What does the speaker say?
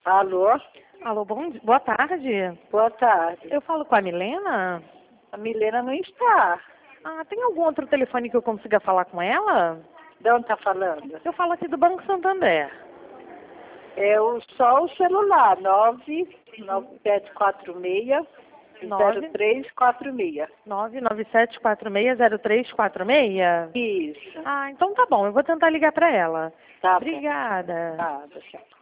Alô? Alô, boa tarde. Boa tarde. Eu falo com a Milena? A Milena não está. Ah, tem algum outro telefone que eu consiga falar com ela? De onde está falando? Eu falo aqui do Banco Santander. Só o celular, 99746 Nove? 0346. 997460346? Isso. Ah, então tá bom. Eu vou tentar ligar para ela. Tá bom. Obrigada. Tá, tchau.